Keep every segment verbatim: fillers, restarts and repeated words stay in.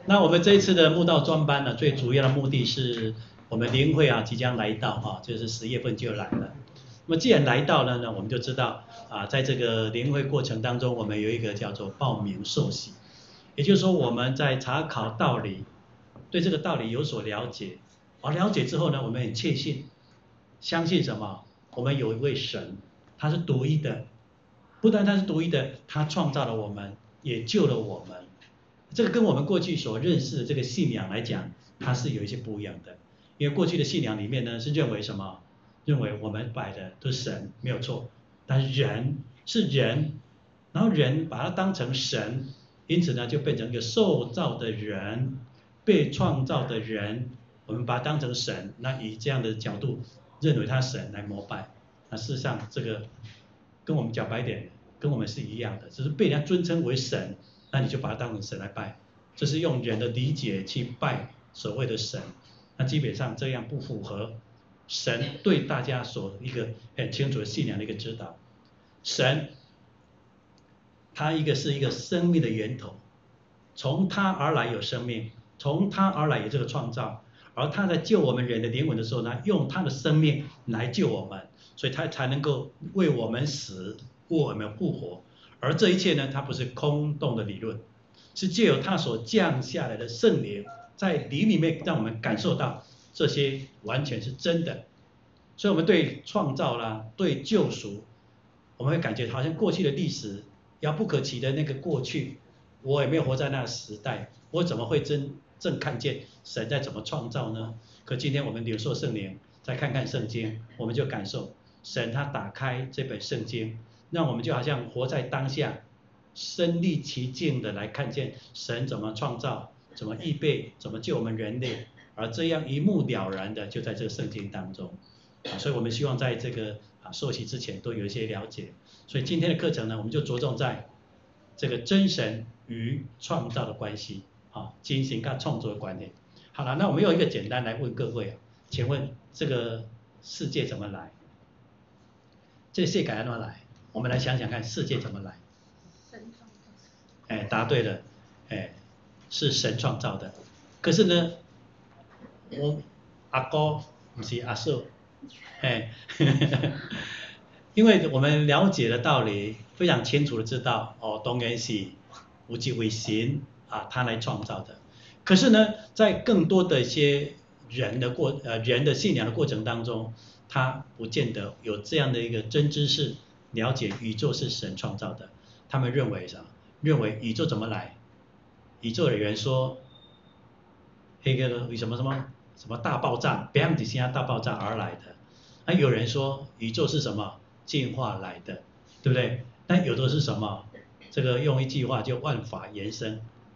那我们这一次的慕道专班呢，最主要的目的是我们灵会啊即将来到啊，就是十月份就来了。那么既然来到了呢，我们就知道啊，在这个灵会过程当中，我们有一个叫做报名受洗，也就是说我们在查考道理，对这个道理有所了解，而了解之后呢，我们很确信，相信什么？我们有一位神，他是独一的，不但他是独一的，他创造了我们，也救了我们。这个跟我们过去所认识的这个信仰来讲，它是有一些不一样的。因为过去的信仰里面呢，是认为什么？认为我们拜的都是神，没有错。但是人是人，然后人把它当成神，因此呢，就变成一个受造的人，被创造的人，我们把它当成神。那以这样的角度认为他神来膜拜，那事实上这个跟我们讲白一点，跟我们是一样的，只是被人家尊称为神。那你就把它当成神来拜，这是用人的理解去拜所谓的神，那基本上这样不符合神对大家所一个很清楚的信仰的一个指导。神，它一个是一个生命的源头，从它而来有生命，从它而来有这个创造，而他在救我们人的灵魂的时候呢，用他的生命来救我们，所以他才能够为我们死，为我们复活。而这一切呢，它不是空洞的理论，是借由他所降下来的圣灵，在灵里面让我们感受到这些完全是真的。所以我们对创造啦，对救赎，我们会感觉好像过去的历史遥不可及的那个过去，我也没有活在那个时代，我怎么会真正看见神在怎么创造呢？可今天我们领受圣灵，再看看圣经，我们就感受神他打开这本圣经，让我们就好像活在当下，身历其境的来看见神怎么创造，怎么预备，怎么救我们人类，而这样一目了然的就在这个圣经当中。啊，所以我们希望在这个啊受洗之前都有一些了解。所以今天的课程呢，我们就着重在这个真神与创造的关系，啊，进行跟创作的关联。好了，那我们用一个简单来问各位，请问这个世界怎么来？这个世界怎么来？我们来想想看，世界怎么来？ 神创造。 哎，答对了，哎，是神创造的。可是呢，我阿哥不是阿叔，哎，因为我们了解的道理非常清楚的知道，哦，当然是有一位神啊，他来创造的。可是呢，在更多的一些人的过呃人的信仰的过程当中，他不见得有这样的一个真知识，了解宇宙是神创造的。他们认为什么？认为宇宙怎么来？宇宙的人说，那个为什么什么什么大爆炸，bang 几下大爆炸而来的。那有人说宇宙是什么？进化来的，对不对？那有的是什么？这个用一句话就万法延伸。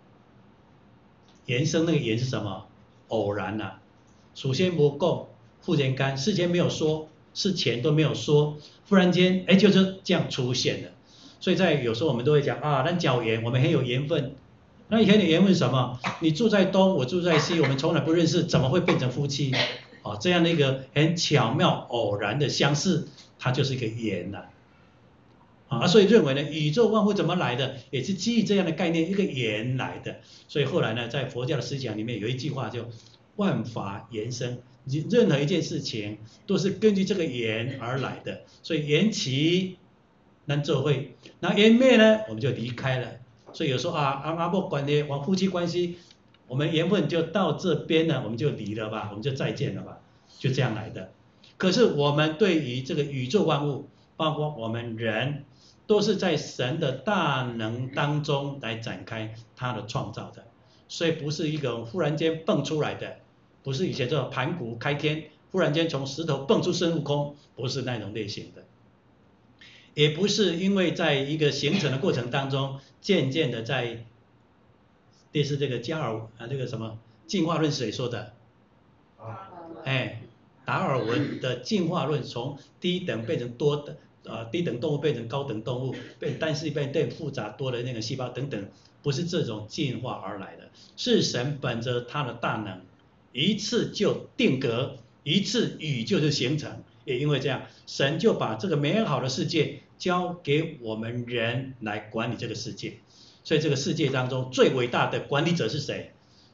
延伸那个延是什么？偶然啊。首先不够，忽然间事前没有说，事前都没有说，忽然间哎就是这样出现了。所以在有时候我们都会讲啊，那脚缘，我们很有缘分。那以前的缘分是什么？你住在东，我住在西，我们从来不认识，怎么会变成夫妻？哦，这样的一个很巧妙偶然的相似，它就是一个缘呐、啊。啊，所以认为呢，宇宙万物怎么来的，也是基于这样的概念，一个缘来的。所以后来呢，在佛教的思想里面有一句话叫万法延伸，任何一件事情都是根据这个缘而来的。所以缘起能做会，那缘灭呢，我们就离开了。所以有时候啊，阿阿伯关系，往夫妻关系，我们缘分就到这边了，我们就离了吧，我们就再见了吧，就这样来的。可是我们对于这个宇宙万物，包括我们人，都是在神的大能当中来展开他的创造的，所以不是一个忽然间蹦出来的，不是以前这种盘古开天，忽然间从石头蹦出孙悟空，不是那种类型的。也不是因为在一个形成的过程当中，渐渐的在类似这个加尔啊这个什么进化论谁说的？哎，达尔文的进化论从低等变成多等，呃低等动物变成高等动物，变单细胞变复杂多的那个细胞等等，不是这种进化而来的，是神本着他的大能，一次就定格，一次宇宙就形成。也因为这样，神就把这个美好的世界交给我们人来管理这个世界。所以这个世界当中最伟大的管理者是谁？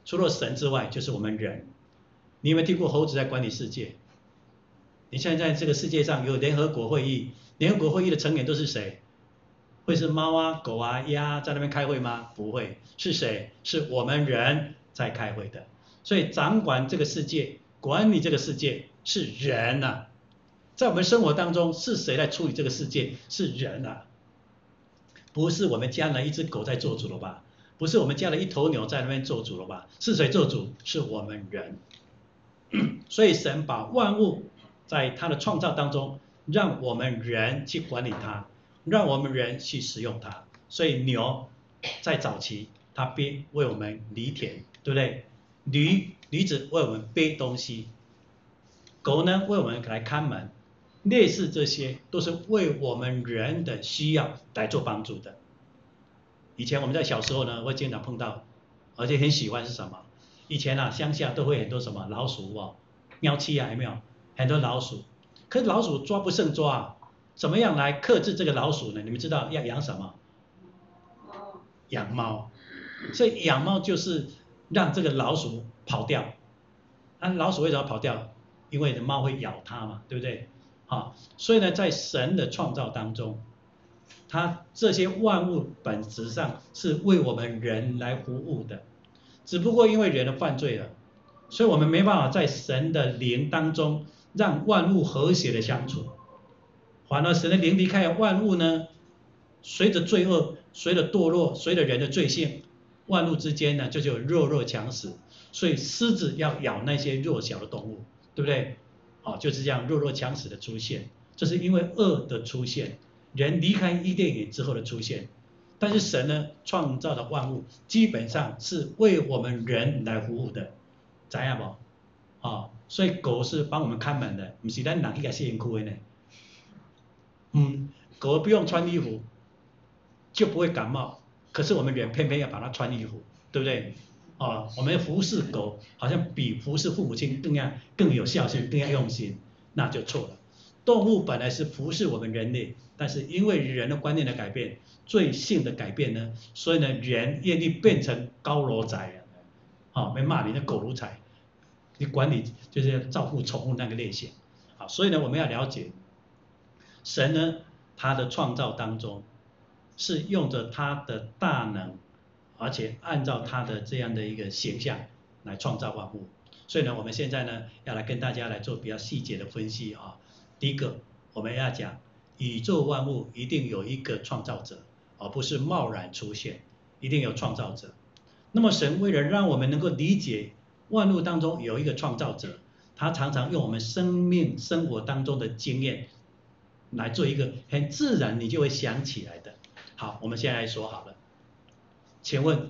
除了神之外，就是我们人。你有没有听过猴子在管理世界？你现在在这个世界上有联合国会议，联合国会议的成员都是谁？会是猫啊、狗啊、鸭在那边开会吗？不会，是谁？是我们人在开会的。所以掌管这个世界、管理这个世界是人呐、啊。在我们生活当中，是谁来处理这个世界？是人啊，不是我们家了一只狗在做主了吧？不是我们家了一头牛在那边做主了吧？是谁做主？是我们人。所以神把万物在他的创造当中，让我们人去管理它，让我们人去使用它。所以牛在早期它背为我们犁田，对不对？驴驴子为我们背东西，狗呢为我们来看门，类似这些都是为我们人的需要来做帮助的。以前我们在小时候呢，会经常碰到，而且很喜欢是什么？以前啊，乡下都会很多什么老鼠哦，喵七啊，有没有？很多老鼠，可是老鼠抓不胜抓啊，怎么样来克制这个老鼠呢？你们知道要养什么？养猫。所以养猫就是让这个老鼠跑掉。那、啊、老鼠为什么跑掉？因为猫会咬它嘛，对不对？好，所以呢，在神的创造当中，它这些万物本质上是为我们人来服务的。只不过因为人的犯罪了，所以我们没办法在神的灵当中让万物和谐的相处。反而神的灵离开了万物呢，随着罪恶，随着堕落，随着人的罪性，万物之间呢就有弱肉强食。所以狮子要咬那些弱小的动物，对不对？哦，就是这样弱肉强食的出现，这是因为恶的出现，人离开伊甸园之后的出现。但是神呢，创造的万物基本上是为我们人来服务的，知道不？哦，所以狗是帮我们看门的，不是咱人去给吸引哭的呢。嗯，狗不用穿衣服就不会感冒，可是我们人偏偏要把它穿衣服，对不对？哦，我们服侍狗好像比服侍父母亲更要更有孝心，更要用心，那就错了。动物本来是服侍我们人类，但是因为人的观念的改变，罪性的改变呢，所以呢，人愿意变成高罗仔了，好、哦，被骂你的狗奴才，你管理就是要照顾宠物那个类型，好，所以呢，我们要了解，神呢，他的创造当中是用着他的大能，而且按照他的这样的一个形象来创造万物。所以呢，我们现在呢，要来跟大家来做比较细节的分析啊。第一个，我们要讲宇宙万物一定有一个创造者，而不是贸然出现，一定有创造者。那么神为了让我们能够理解万物当中有一个创造者，他常常用我们生命生活当中的经验来做一个很自然你就会想起来的。好，我们现在来说好了，请问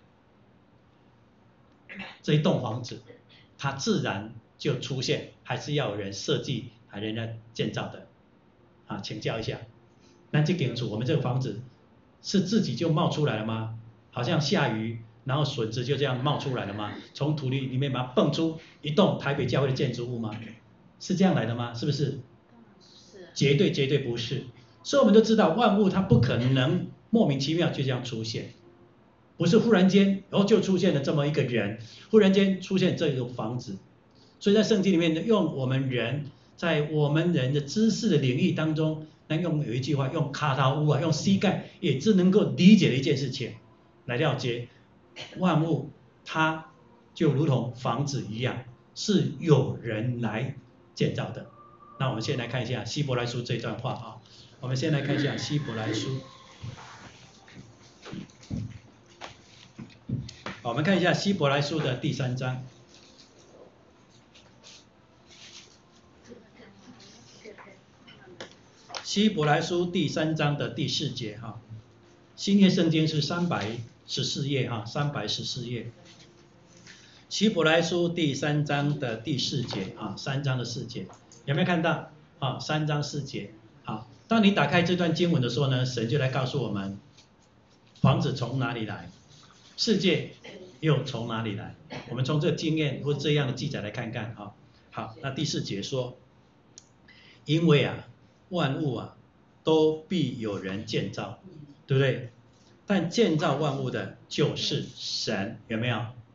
这一栋房子它自然就出现，还是要有人设计还是人家建造的？啊，请教一下。那这点主我们这个房子是自己就冒出来了吗？好像下雨，然后笋子就这样冒出来了吗？从土地里面把它蹦出一栋台北教会的建筑物吗？是这样来的吗？是不是？是。绝对绝对不是。所以我们都知道万物它不可能莫名其妙就这样出现，不是忽然间然后就出现了这么一个人，忽然间出现这个房子。所以在圣经里面呢，用我们人在我们人的知识的领域当中，那用有一句话，用卡塔乌啊，用膝盖也只能够理解的一件事情来了解万物，它就如同房子一样，是有人来建造的。那我们先来看一下希伯来书这段话啊，我们先来看一下希伯来书。好，我们看一下希伯来书的第三章。希伯来书第三章的第四节哈，新约圣经是三百十四页哈，三百十四页。希伯来书第三章的第四节啊，三章的四节，有没有看到啊？三章四节。好，当你打开这段经文的时候呢，神就来告诉我们，房子从哪里来，世界又从哪里来？我们从这个经验或这样的记载来看看啊。好，那第四节说，因为啊。万物啊，都必有人建造，对不对？但建造万物的就是神，有没有？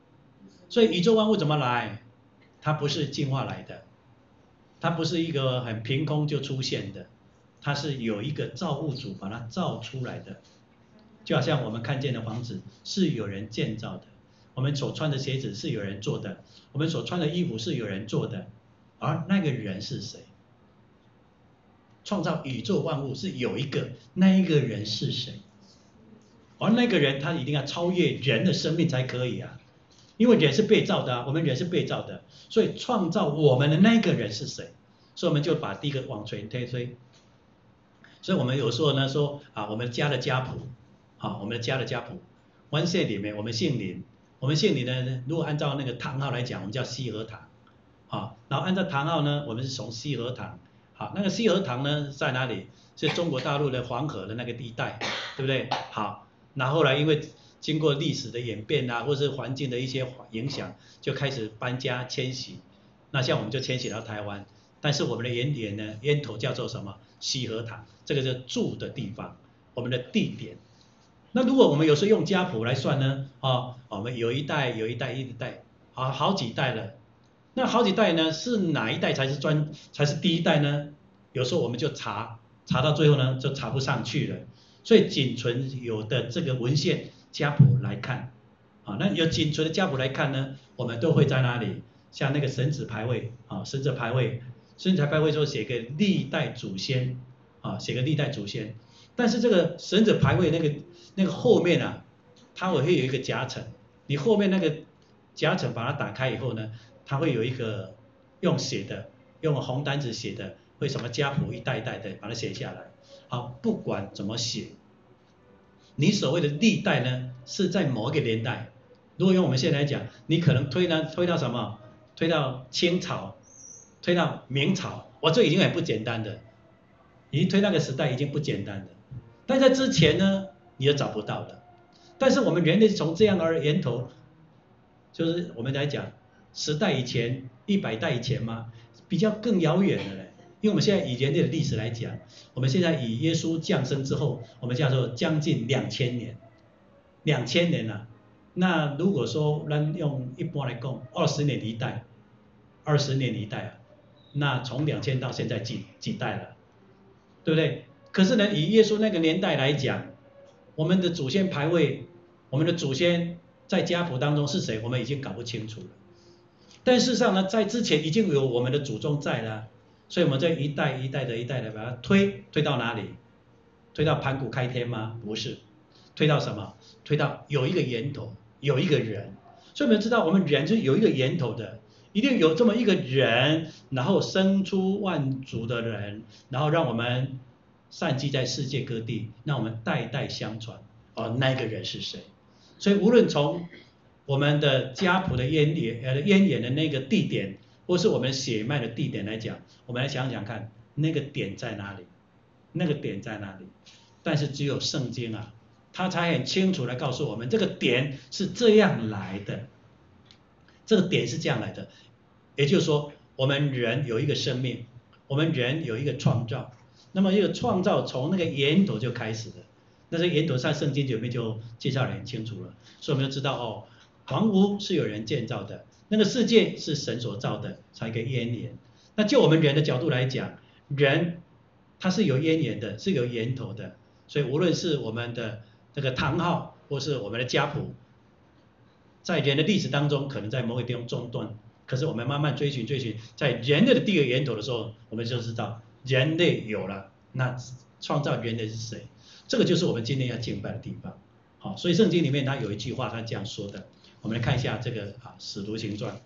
所以宇宙万物怎么来？它不是进化来的，它不是一个很凭空就出现的，它是有一个造物主把它造出来的。就好像我们看见的房子是有人建造的，我们所穿的鞋子是有人做的，我们所穿的衣服是有人做的，而那个人是谁？创造宇宙万物是有一个，那一个人是谁？而那个人他一定要超越人的生命才可以啊，因为人是被造的啊，我们人是被造的，所以创造我们的那个人是谁？所以我们就把第一个往前推推。所以我们有时候呢说啊，我们家的家谱，啊，我们的家的家谱，湾县里面我们姓林，我们姓林呢，如果按照那个堂号来讲，我们叫西河堂，啊，然后按照堂号呢，我们是从西河堂，好，那个西河堂呢在哪里？是中国大陆的黄河的那个地带，对不对？好，那后来因为经过历史的演变啊，或是环境的一些影响，就开始搬家迁徙。那像我们就迁徙到台湾，但是我们的原点呢，源头叫做什么？西河堂，这个是住的地方，我们的地点。那如果我们有时候用家谱来算呢，啊，我们有一代有一代一代，好好几代了。那好几代呢，是哪一代才是专才是第一代呢？有时候我们就查查到最后呢，就查不上去了。所以仅存有的这个文献家谱来看，啊，那有仅存的家谱来看呢，我们都会在哪里？像那个神子牌位啊，神子牌位，神子牌位说写个历代祖先啊，写个历代祖先。但是这个神子牌位那个那个后面啊，它会有一个夹层，你后面那个夹层把它打开以后呢，它会有一个用写的，用红单子写的，会什么家谱一代一代的把它写下来。好，不管怎么写，你所谓的历代呢，是在某一个年代。如果用我们现在来讲，你可能推呢推到什么？推到清朝，推到明朝，哇，这已经很不简单的，已经推那个时代已经不简单的。但在之前呢，你也找不到的。但是我们人类从这样而源头，就是我们来讲，十代以前、一百代以前嘛，比较更遥远的嘞。因为我们现在以人类的历史来讲，我们现在以耶稣降生之后，我们叫做将近两千年，两千年了、啊。那如果说咱用一般来讲，二十年一代，二十年一代啊，那从两千到现在几几代了，对不对？可是呢，以耶稣那个年代来讲，我们的祖先牌位，我们的祖先在家谱当中是谁，我们已经搞不清楚了。但事实上呢，在之前已经有我们的祖宗在了，所以我们这一代一代的一代的把它推推到哪里？推到盘古开天吗？不是，推到什么？推到有一个源头，有一个人。所以我们知道，我们人是有一个源头的，一定有这么一个人，然后生出万族的人，然后让我们散居在世界各地，让我们代代相传。哦，那个人是谁？所以无论从我们的家谱的渊源呃渊源的那个地点，或是我们血脉的地点来讲，我们来想想看，那个点在哪里？那个点在哪里？但是只有圣经啊，它才很清楚地告诉我们，这个点是这样来的，这个点是这样来的。也就是说，我们人有一个生命，我们人有一个创造，那么一个创造从那个源头就开始了。那这源头在圣经里面就介绍得很清楚了，所以我们就知道哦，房屋是有人建造的，那个世界是神所造的，才可以渊源。那就我们人的角度来讲，人它是有渊源的，是有源头的，所以无论是我们的这个堂号，或是我们的家谱，在人的历史当中，可能在某个地方中断，可是我们慢慢追寻追寻，在人类的第一个源头的时候，我们就知道人类有了，那创造人类是谁？这个就是我们今天要敬拜的地方。好，所以圣经里面它有一句话，它这样说的。我们来看一下这个啊，《使徒行传》。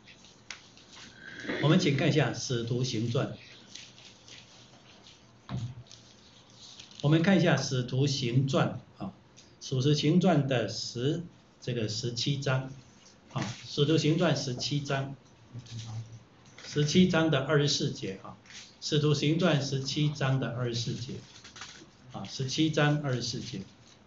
我们请看一下《使徒行传》。我们看一下《使徒行传》啊，《使徒行传》的十这个十七章啊，《使徒行传》十七章，十七章的二十四节啊，《使徒行传》十七章的二十四节。啊，十七章二十四节，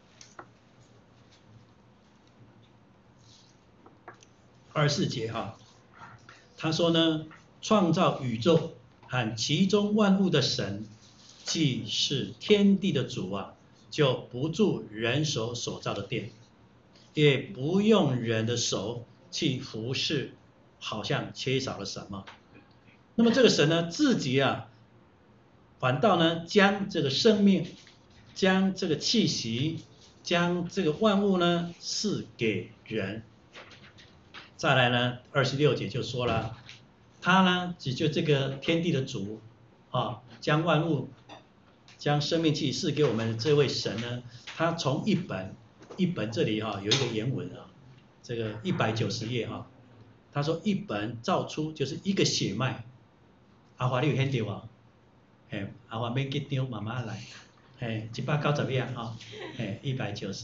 二十四节哈，他说呢，创造宇宙和其中万物的神，既是天地的主啊，就不住人手所造的殿，也不用人的手去服侍，好像缺少了什么。那么这个神呢，自己啊，反倒呢，将这个生命，将这个气息，将这个万物呢，赐给人。再来呢，二十六节就说了，他呢，只就这个天地的主啊，将万物，将生命气赐给我们这位神呢，他从一本一本这里哈、啊、有一个原文啊，这个一百九十页哈，他说一本造出就是一个血脉，阿华你有看到啊？嘿，阿华免紧张，慢慢来，嘿，一百九十页哈，嘿，一百九十，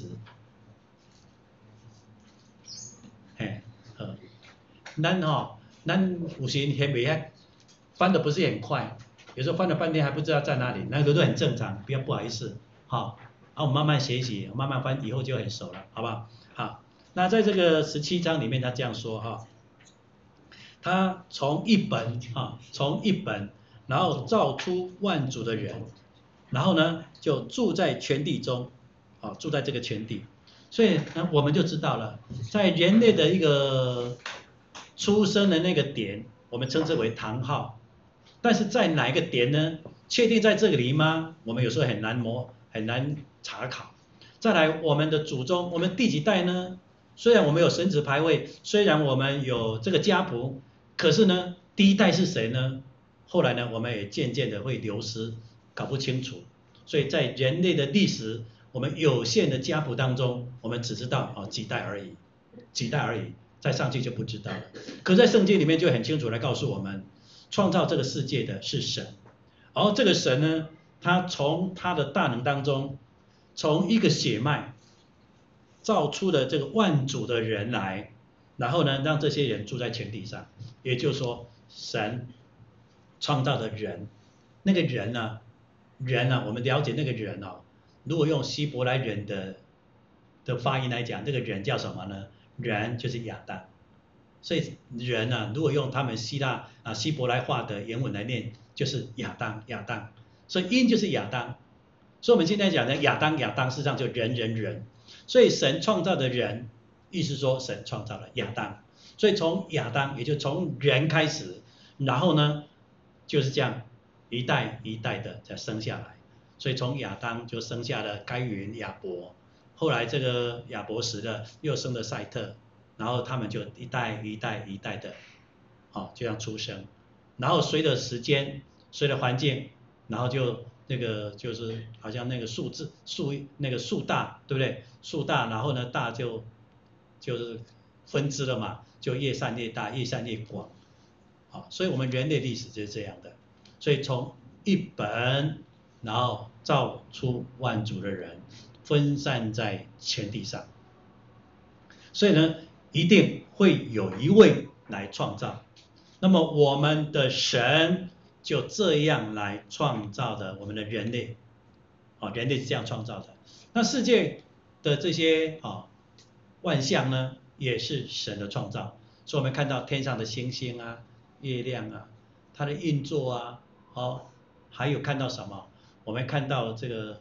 嘿，好。咱哈，咱有时还没还翻的不是很快，有时候翻了半天还不知道在哪里，那个都很正常，不要不好意思，好，啊，我们慢慢学习，慢慢翻，以后就很熟了，好不好？好，那在这个十七章里面，他这样说哈，他从一本啊，从一本，然后造出万族的人，然后呢就住在全地中，啊，住在这个全地，所以呢我们就知道了，在人类的一个出生的那个点，我们称之为堂号，但是在哪一个点呢？确定在这里吗？我们有时候很难摸，很难查考。再来，我们的祖宗，我们第几代呢？虽然我们有神子牌位，虽然我们有这个家谱，可是呢，第一代是谁呢？后来呢，我们也渐渐的会流失，搞不清楚。所以在人类的历史，我们有限的家谱当中，我们只知道哦几代而已，几代而已。再上去就不知道了。可在圣经里面就很清楚来告诉我们，创造这个世界的是神，然后这个神呢，他从他的大能当中，从一个血脉造出了这个万族的人来，然后呢，让这些人住在全地上。也就是说，神创造的人，那个人呢、啊，人呢、啊，我们了解那个人哦，如果用希伯来人的的发音来讲，这个人叫什么呢？人就是亚当，所以人呢、啊，如果用他们希腊啊希伯来话的原文来念，就是亚当亚当，所以因就是亚当，所以我们现在讲的亚当亚当，事实上就人人人，所以神创造的人，意思说神创造了亚当，所以从亚当也就从人开始，然后呢就是这样一代一代的再生下来，所以从亚当就生下了该隐亚伯。后来这个亚伯死了，又生了赛特，然后他们就一代一代一代的，哦，这样出生，然后随着时间，随着环境，然后就那个就是好像那个树枝树那个树大，对不对？树大，然后呢大就就是分支了嘛，就越散越大，越散越广，啊，所以我们人类历史就是这样的，所以从一本，然后造出万族的人。分散在全地上，所以呢，一定会有一位来创造。那么我们的神就这样来创造的我们的人类，啊，人类是这样创造的。那世界的这些啊万象呢，也是神的创造。所以我们看到天上的星星啊、月亮啊，它的运作啊，哦，还有看到什么？我们看到这个。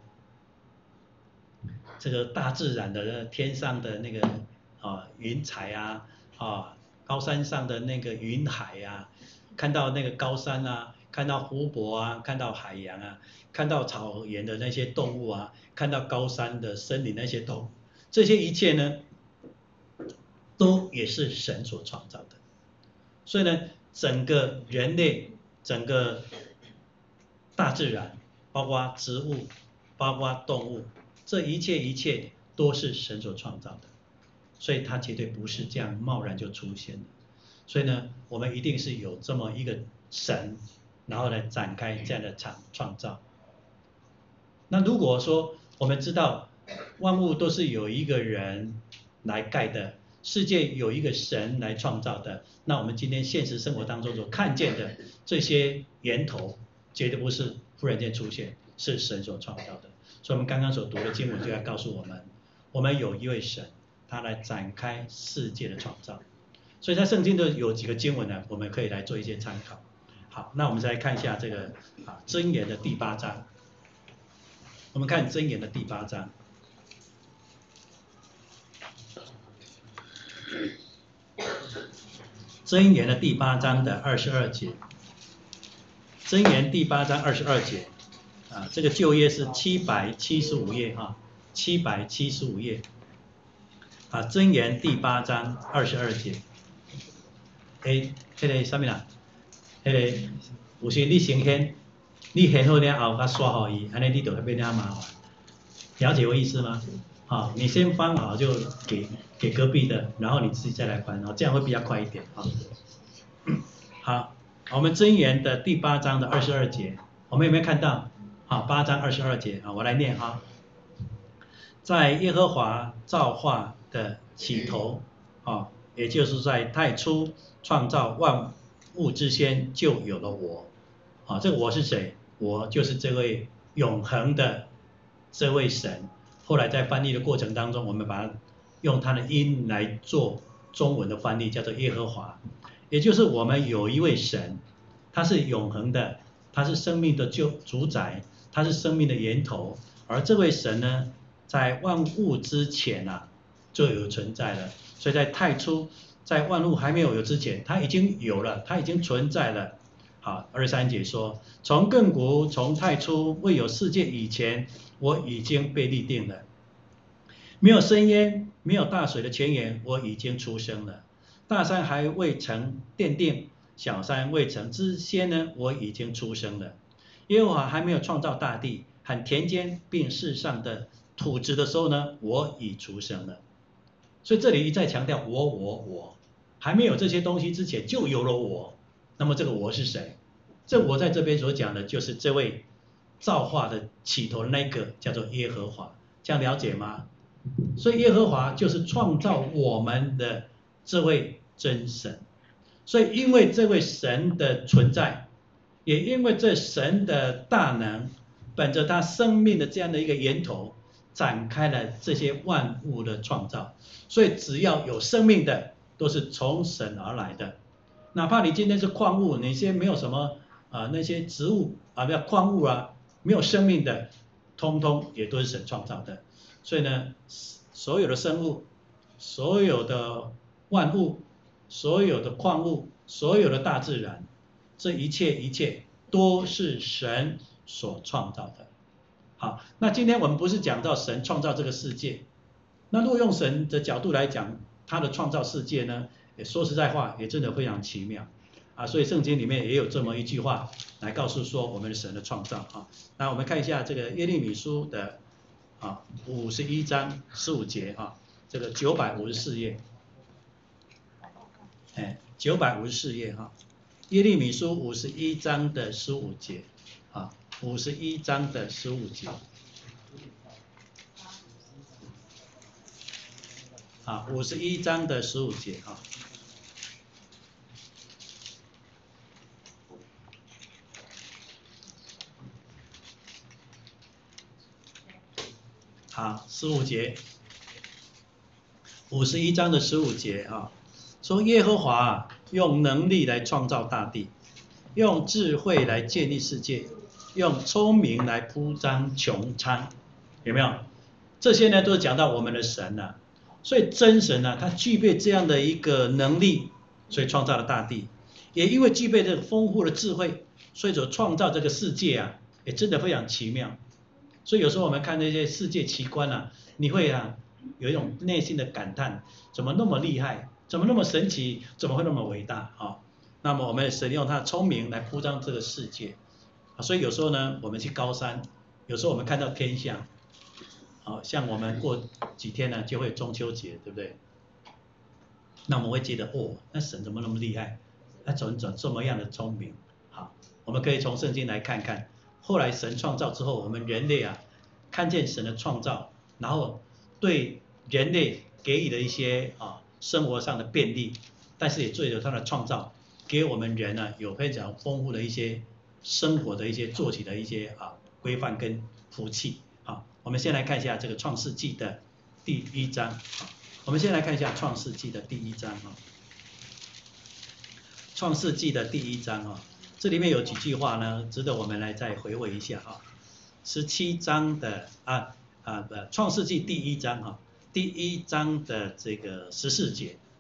这个大自然的天上的那个啊云彩啊啊高山上的那个云海啊，看到那个高山啊，看到湖泊啊，看到海洋啊，看到草原的那些动物啊，看到高山的森林那些动物，这些一切呢，都也是神所创造的。所以呢，整个人类，整个大自然，包括植物，包括动物。这一切一切都是神所创造的，所以它绝对不是这样贸然就出现的。所以呢，我们一定是有这么一个神，然后呢展开这样的创创造。那如果说我们知道万物都是有一个人来盖的，世界有一个神来创造的，那我们今天现实生活当中所看见的这些源头，绝对不是忽然间出现，是神所创造的。所以我们刚刚所读的经文就要告诉我们，我们有一位神，他来展开世界的创造。所以在圣经的有几个经文呢，我们可以来做一些参考。好，那我们再来看一下这个啊箴言的第八章。我们看箴言的第八章。 箴言的第八章的二十二节，箴言第八章二十二节，啊，这个旧约是七百七十五页啊，七百七十五页，啊，箴言第八章二十二节，诶，迄个啥物啦？迄个有时你先献，你献好了后，甲刷好伊，安尼你就会变了麻烦。了解我意思吗？好，你先翻好就给给隔壁的，然后你自己再来翻，这样会比较快一点啊。好，我们箴言的第八章的二十二节，我们有没有看到？好，八章二十二节啊，我来念啊。在耶和华造化的起头啊，也就是在太初创造万物之先，就有了我。啊，这个我是谁？我就是这位永恒的这位神。后来在翻译的过程当中，我们把它用它的音来做中文的翻译，叫做耶和华。也就是我们有一位神，他是永恒的，他是生命的就主宰，他是生命的源头。而这位神呢，在万物之前啊，就有存在了。所以在太初，在万物还没有有之前，他已经有了，他已经存在了。好，二十三节说，从亘古，从太初，未有世界以前，我已经被立定了。没有深渊，没有大水的泉源，我已经出生了。大山还未曾奠定，小山未曾之先呢，我已经出生了。耶和华还没有创造大地和田间并世上的土质的时候呢，我已出生了。所以这里一再强调我我我，还没有这些东西之前就有了我。那么这个我是谁？这我在这边所讲的就是这位造化的起头的那个叫做耶和华，这样了解吗？所以耶和华就是创造我们的这位真神。所以因为这位神的存在，也因为这神的大能，本着他生命的这样的一个源头，展开了这些万物的创造。所以只要有生命的，都是从神而来的。哪怕你今天是矿物，那些没有什么啊，那些植物啊，不要矿物啊，没有生命的，通通也都是神创造的。所以呢，所有的生物，所有的万物，所有的矿物，所有的大自然，这一切一切都是神所创造的。好，那今天我们不是讲到神创造这个世界，那如果用神的角度来讲，他的创造世界呢，也说实在话，也真的非常奇妙啊。所以圣经里面也有这么一句话来告诉说我们的神的创造啊。那我们看一下这个耶利米书的啊五十一章十五节啊，这个九百五十四页，哎，九百五十四页哈，耶利米书五十一章的十五节啊，五十一章的十五节。啊，五十一章的十五节啊。好，十五节，五十一章的十五节啊，说耶和华用能力来创造大地，用智慧来建立世界，用聪明来铺张穹苍，有没有？这些呢都是讲到我们的神啊。所以真神呢、啊，他具备这样的一个能力，所以创造了大地。也因为具备这个丰富的智慧，所以所创造这个世界啊，也真的非常奇妙。所以有时候我们看这些世界奇观啊，你会啊有一种内心的感叹：怎么那么厉害？怎么那么神奇？怎么会那么伟大啊？那么我们神用他的聪明来铺张这个世界啊。所以有时候呢，我们去高山，有时候我们看到天象。好像我们过几天呢，就会中秋节，对不对？那我们会觉得，哦，那神怎么那么厉害？他怎么怎么这么样的聪明？好，我们可以从圣经来看看，后来神创造之后，我们人类啊，看见神的创造，然后对人类给予的一些啊生活上的便利，但是也借着他的创造，给我们人呢、啊、有非常丰富的一些生活的一些做起的一些啊规范跟福气。好，我们先来看一下这个创世纪的第一章。好，我们先来看一下创世纪的第一章啊。创世纪的第一章啊，这里面有几句话呢，值得我们来再回味一下啊。十七章的啊啊不，创世纪第一章啊，第一章的这个十四节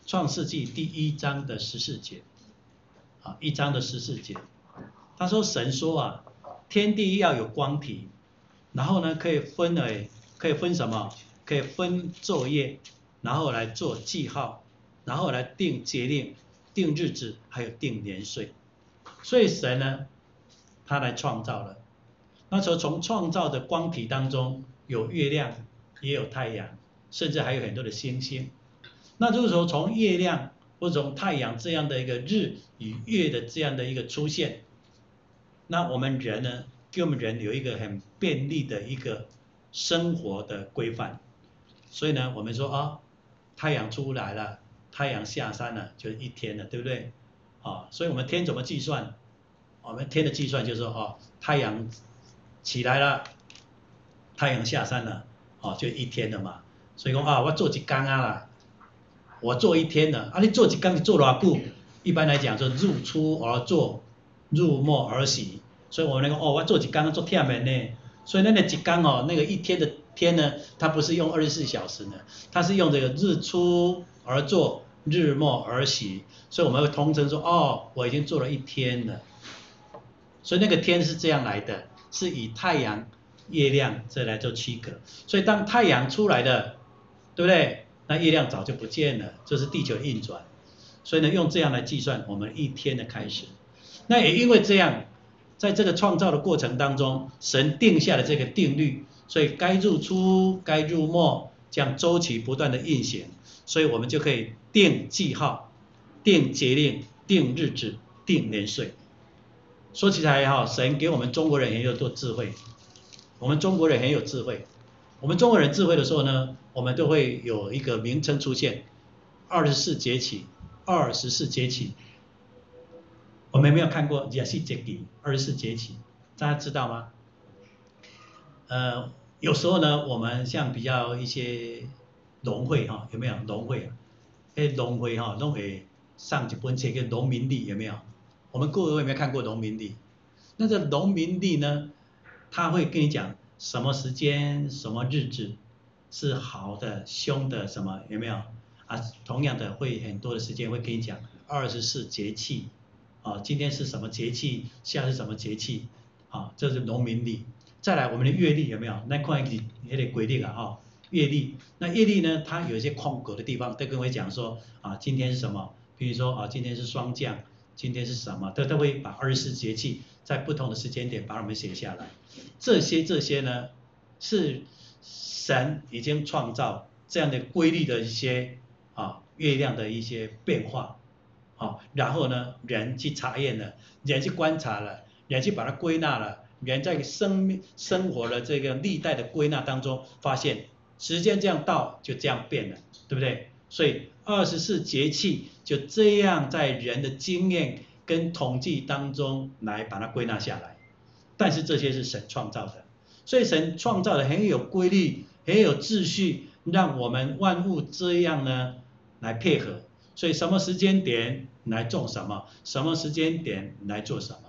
创世纪第一章的十四节，啊，一章的十四节，他说神说啊，天地要有光体，然后呢可以分为，可以分什么？可以分昼夜，然后来做记号，然后来定节令、定日子，还有定年岁。所以神呢，他来创造了。那时候从创造的光体当中，有月亮，也有太阳，甚至还有很多的星星。那这个时候从月亮或者从太阳这样的一个日与月的这样的一个出现，那我们人呢，给我们人有一个很便利的一个生活的规范。所以呢，我们说啊、哦，太阳出来了，太阳下山了，就一天了，对不对？啊，所以我们天怎么计算？我们天的计算就是说，哦，太阳起来了，太阳下山了，哦，就一天了嘛。所以说啊，我做一天啊啦，我做一天了，啊，你做一天你做多久？一般来讲说入出而作，入没而息。所以我们那个哦，我做一天做忝的呢。所以那个一天哦，那个一天的天呢，它不是用二十四小时呢，它是用这个日出而作，日没而息。所以我们会通称说，哦，我已经做了一天了。所以那个天是这样来的，是以太阳、月亮这来做区隔。所以当太阳出来了，对不对？那月亮早就不见了，这是地球运转。所以呢，用这样来计算我们一天的开始。那也因为这样，在这个创造的过程当中，神定下了这个定律，所以该入出、该入没，这样周期不断的运行，所以我们就可以定记号、定节令、定日子、定年岁。说起来哈，神给我们中国人很有多智慧，我们中国人很有智慧。我们中国人智慧的时候呢，我们都会有一个名称出现，二十四节气，二十四节气。我们有没有看过二十四节气？二十四节气，大家知道吗？呃，有时候呢，我们像比较一些农会哈，有没有农会啊？哎，农会哈，都会上一本册叫《农民历》，有没有？我们各位有没有看过农民历？那这农民历呢，他会跟你讲什么时间、什么日子是好的、凶的，什么有没有？啊，同样的会很多的时间会跟你讲二十四节气，啊，今天是什么节气，下是什么节气，啊，这是农民历。再来我们的月历有没有？那块也得规定啊，哈，月历。那月历呢，它有一些空格的地方，都跟我讲说啊，今天是什么？比如说啊，今天是霜降。今天是什么？他都会把二十四节气在不同的时间点把它们写下来。这些这些呢，是神已经创造这样的规律的一些啊月亮的一些变化啊，然后呢，人去查验了，人去观察了，人去把它归纳了，人在生命生活的这个历代的归纳当中，发现时间这样到就这样变了，对不对？所以二十四节气就这样在人的经验跟统计当中来把它归纳下来，但是这些是神创造的，所以神创造的很有规律，很有秩序，让我们万物这样呢来配合。所以什么时间点来种什么，什么时间点来做什么。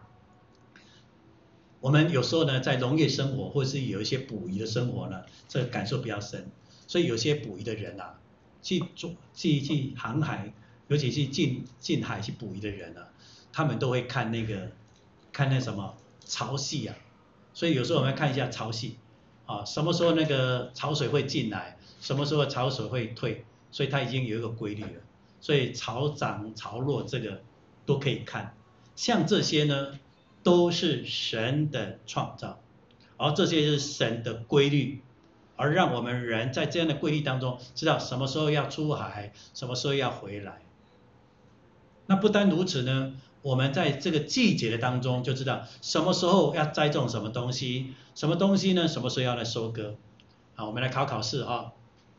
我们有时候呢在农业生活，或是有一些捕鱼的生活呢，这个感受比较深。所以有些捕鱼的人啊，去做去去航海，尤其是进进海去捕鱼的人啊，他们都会看那个看那什么潮汐啊。所以有时候我们要看一下潮汐啊，什么时候那个潮水会进来，什么时候潮水会退，所以它已经有一个规律了。所以潮涨潮落这个都可以看，像这些呢都是神的创造，而这些是神的规律。而让我们人在这样的规律当中，知道什么时候要出海，什么时候要回来。那不单如此呢，我们在这个季节的当中就知道什么时候要栽种什么东西，什么东西呢，什么时候要来收割。好，我们来考考试啊。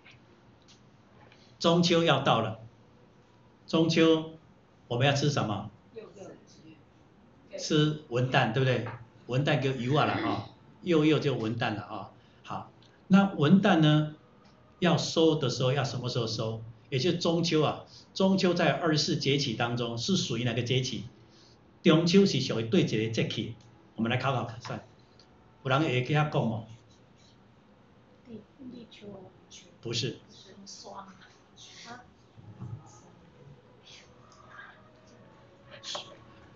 中秋要到了，中秋我们要吃什么？吃文旦，对不对？文旦跟油啊了啊，柚柚就文旦了啊。好。那文旦呢，要收的时候要什么时候收？也就是中秋啊，中秋在二十四节气当中是属于哪个节气？中秋是属于对一个节气，我们来考考看，有人会给他讲吗？不是。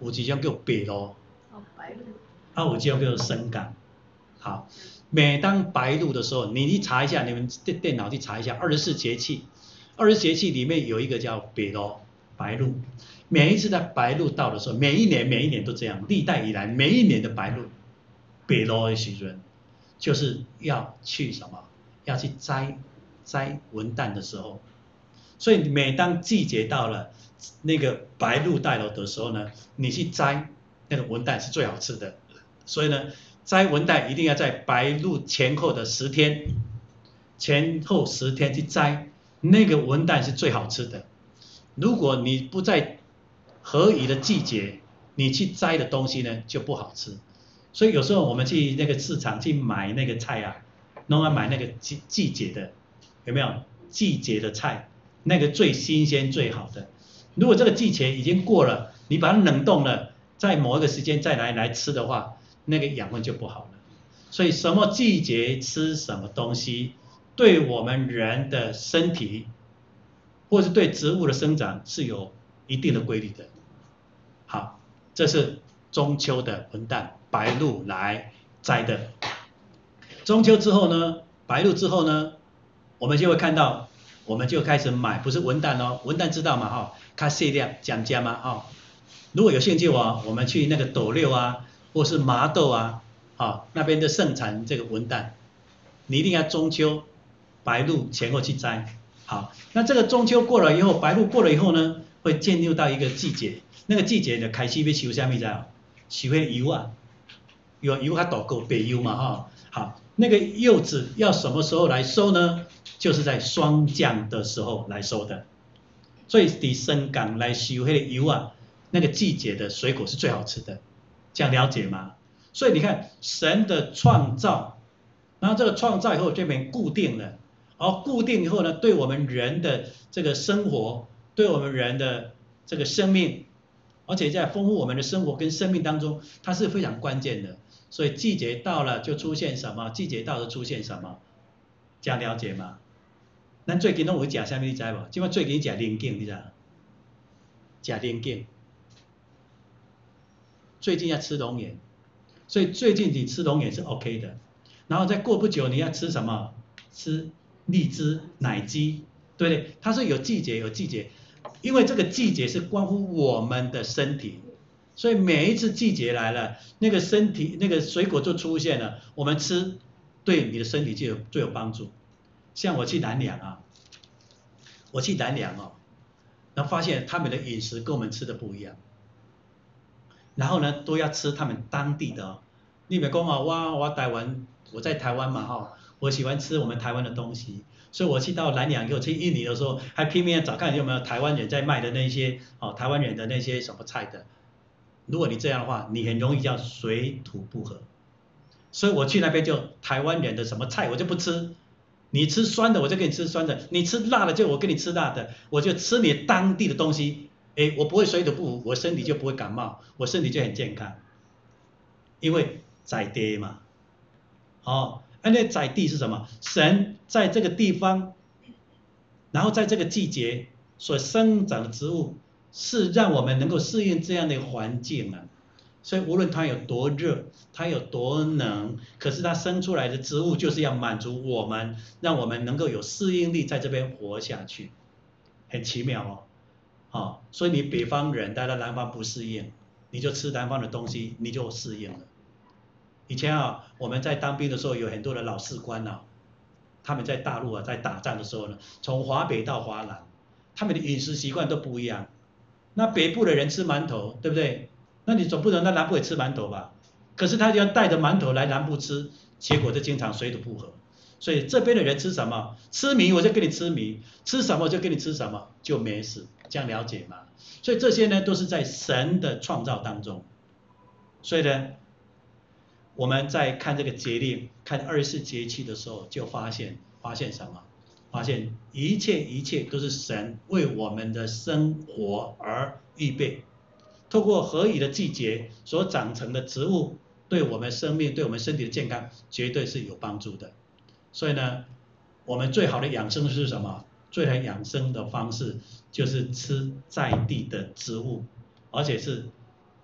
有一种叫白露， 哦，白露。 啊，有一种叫做深港。好，每当白露的时候，你去查一下，你们电电脑去查一下二十四节气，二十四节气里面有一个叫白露，白露。每一次在白露到的时候，每一年每一年都这样，历代以来每一年的白露，白露的时阵，就是要去什么？要去摘摘文旦的时候。所以每当季节到了那个白露带露的时候呢，你去摘那个文旦是最好吃的。所以呢，摘文旦一定要在白露前后的十天，前后十天去摘，那个文旦是最好吃的。如果你不在合宜的季节，你去摘的东西呢就不好吃。所以有时候我们去那个市场去买那个菜啊，弄要买那个季季节的，有没有？季节的菜，那个最新鲜最好的。如果这个季节已经过了，你把它冷冻了，在某一个时间再来来吃的话，那个养分就不好了。所以什么季节吃什么东西，对我们人的身体，或是对植物的生长是有一定的规律的。好，这是中秋的文旦，白露来摘的。中秋之后呢，白露之后呢，我们就会看到，我们就开始买，不是文旦哦，文旦知道嘛哈，它细粒讲价嘛哈。如果有兴趣哦，我们去那个斗六啊，或是麻豆啊，啊那边的盛产这个文旦，你一定要中秋、白露前后去摘。好，那这个中秋过了以后，白露过了以后呢，会进入到一个季节，那个季节呢开始要收什么知道？收那油啊，有油它大个白油嘛哈。好，那个柚子要什么时候来收呢？就是在霜降的时候来收的。所以在深港来收那个油啊，那个季节的水果是最好吃的，这样了解吗？所以你看神的创造，然后这个创造以后这边固定了，而固定以后呢，对我们人的这个生活，对我们人的这个生命，而且在丰富我们的生活跟生命当中，它是非常关键的。所以季节到了就出现什么，季节到了出现什么，这样了解吗？咱最近拢有食啥物你知无？即摆最近食龙井，你知道？食龙井，最近要吃龙眼，所以最近你吃龙眼是 OK 的。然后再过不久你要吃什么？吃荔枝、奶鸡，对不对？它是有季节有季节，因为这个季节是关乎我们的身体。所以每一次季节来了，那个身体那个水果就出现了，我们吃对你的身体就有最有帮助。像我去南洋啊，我去南洋哦，然后发现他们的饮食跟我们吃的不一样，然后呢都要吃他们当地的哦。你别讲哦，我我台湾我在台湾嘛哈、哦，我喜欢吃我们台湾的东西，所以我去到南洋以后去印尼的时候，还拼命找看有没有台湾人在卖的那些哦，台湾人的那些什么菜的。如果你这样的话，你很容易叫水土不合。所以我去那边就台湾人的什么菜我就不吃，你吃酸的我就给你吃酸的，你吃辣的就我给你吃辣的，我就吃你当地的东西，哎，我不会水土不服，我身体就不会感冒，我身体就很健康，因为在地嘛，哦，那在地是什么？神在这个地方，然后在这个季节所生长的植物。是让我们能够适应这样的环境啊，所以无论它有多热，它有多冷，可是它生出来的植物就是要满足我们，让我们能够有适应力在这边活下去，很奇妙哦。哦，所以你北方人待在南方不适应，你就吃南方的东西，你就适应了。以前啊，我们在当兵的时候，有很多的老士官啊，他们在大陆啊，在打仗的时候呢，从华北到华南，他们的饮食习惯都不一样。那北部的人吃馒头，对不对？那你总不能在南部也吃馒头吧？可是他就要带着馒头来南部吃，结果就经常水土不合。所以这边的人吃什么？吃米我就跟你吃米，吃什么就跟你吃什么，就没事。这样了解吗？所以这些呢都是在神的创造当中。所以呢，我们在看这个节令，看二十四节气的时候，就发现发现什么？发现一切一切都是神为我们的生活而预备，透过合宜的季节所长成的植物，对我们生命、对我们身体的健康绝对是有帮助的。所以呢，我们最好的养生是什么？最好养生的方式就是吃在地的植物，而且是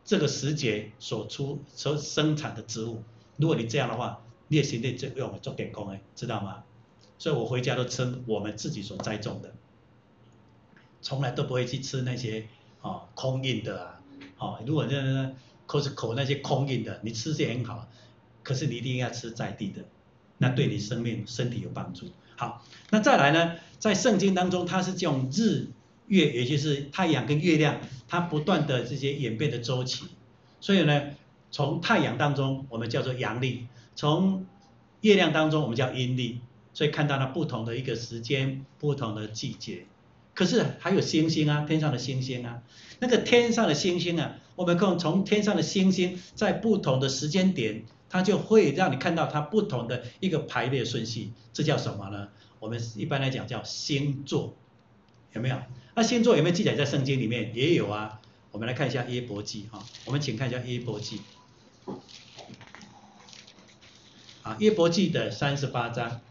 这个时节所出所生产的植物。如果你这样的话，你的身体就用来做点工哎，知道吗？所以我回家都吃我们自己所栽种的，从来都不会去吃那些哦空运的啊。哦，如果那 Costco 那些空运的，你吃是很好，可是你一定要吃在地的，那对你生命身体有帮助。好，那再来呢，在圣经当中，它是用日月，也就是太阳跟月亮，它不断的这些演变的周期。所以呢，从太阳当中我们叫做阳历，从月亮当中我们叫阴历，所以看到了不同的一个时间，不同的季节。可是还有星星啊，天上的星星啊，那个天上的星星啊，我们可以从天上的星星在不同的时间点，它就会让你看到它不同的一个排列顺序，这叫什么呢？我们一般来讲叫星座，有没有？那星座有没有记载在圣经里面？也有啊。我们来看一下约伯记哈，我们请看一下约伯记。啊，约伯记的三十八章，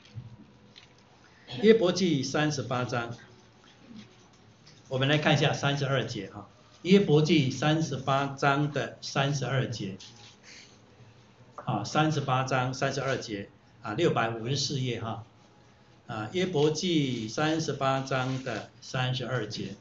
约伯记三十八章，我们来看一下三十二节哈。约伯记三十八章的三十二节，啊，三十八章三十二节啊，六百五十四页哈。啊，约伯记三十八章的三十二节，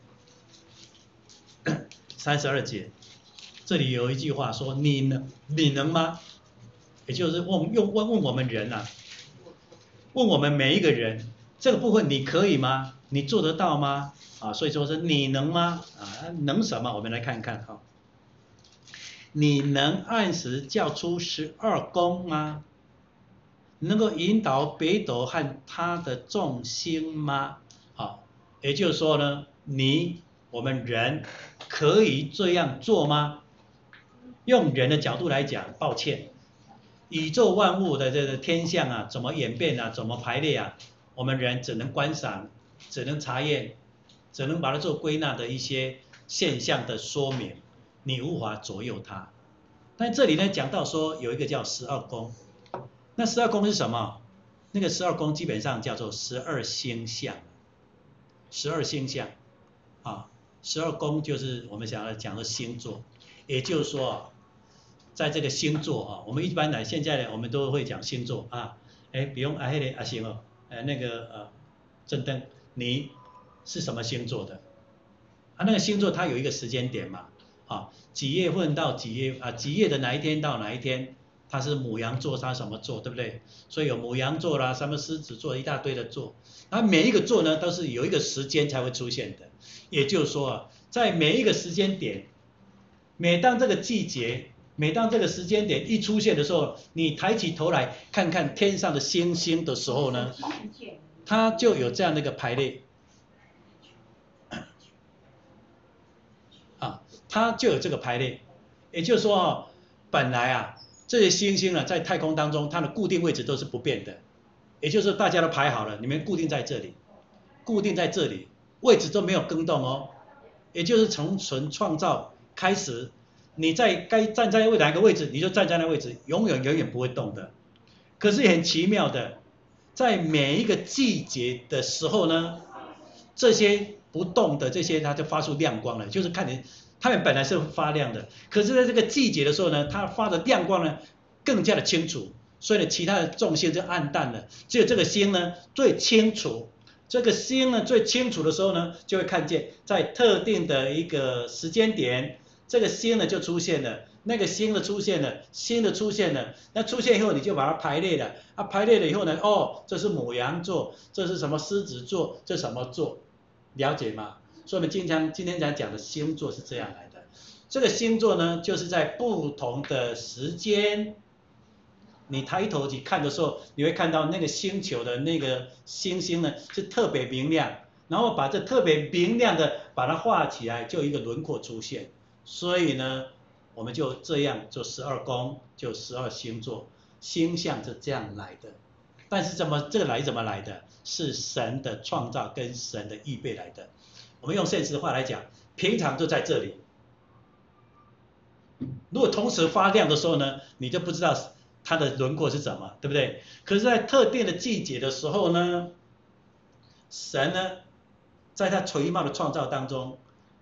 三十二节，这里有一句话说：“你能，你能吗？”也就是问用问问我们人啊，问我们每一个人，这个部分你可以吗？你做得到吗？啊，所以说是你能吗？啊，能什么？我们来看看哈。你能按时叫出十二宫吗？能够引导北斗和它的众星吗？好，也就是说呢，你我们人可以这样做吗？用人的角度来讲，抱歉，宇宙万物的这个天象啊，怎么演变啊，怎么排列啊，我们人只能观赏，只能查验，只能把它做归纳的一些现象的说明，你无法左右它。但这里呢讲到说有一个叫十二宫，那十二宫是什么？那个十二宫基本上叫做十二星象，十二星象啊，十二宫就是我们想要讲的星座，也就是说，在这个星座啊，我们一般来现在呢，我们都会讲星座啊，哎，不用啊，黑的啊行哦，呃那个呃，郑登，你是什么星座的？啊，那个星座它有一个时间点嘛，啊，几月份到几月啊，几月的哪一天到哪一天，它是牡羊座，它什么座，对不对？所以有牡羊座啦，什么狮子座，一大堆的座，然后每一个座呢都是有一个时间才会出现的，也就是说啊，在每一个时间点，每当这个季节，每当这个时间点一出现的时候，你抬起头来看看天上的星星的时候呢，它就有这样的一个排列。啊，它就有这个排列，也就是说啊，本来啊这些星星呢在太空当中它的固定位置都是不变的，也就是大家都排好了，你们固定在这里，固定在这里，位置都没有更动哦，也就是从神创造开始，你在该站在哪个位置你就站在那个位置，永远永远不会动的。可是很奇妙的，在每一个季节的时候呢，这些不动的这些它就发出亮光了，就是看你它们本来是发亮的，可是在这个季节的时候呢，它发的亮光呢更加的清楚，所以呢其他的众星就暗淡了，只有这个星呢最清楚。这个星呢最清楚的时候呢，就会看见在特定的一个时间点，这个星呢就出现了，那个星的出现了，星的出现了，那出现以后你就把它排列了，啊排列了以后呢，哦这是牡羊座，这是什么狮子座，这什么座，了解吗？所以我们经常今天讲讲的星座是这样来的，这个星座呢就是在不同的时间。你抬头去看的时候，你会看到那个星球的那个星星呢是特别明亮，然后把这特别明亮的把它画起来，就一个轮廓出现。所以呢，我们就这样做十二宫，就十二星座，星象是这样来的。但是怎么这个来怎么来的？是神的创造跟神的预备来的。我们用现实的话来讲，平常就在这里。如果同时发亮的时候呢，你就不知道它的轮廓是什么，对不对？可是，在特定的季节的时候呢，神呢，在他垂貌的创造当中，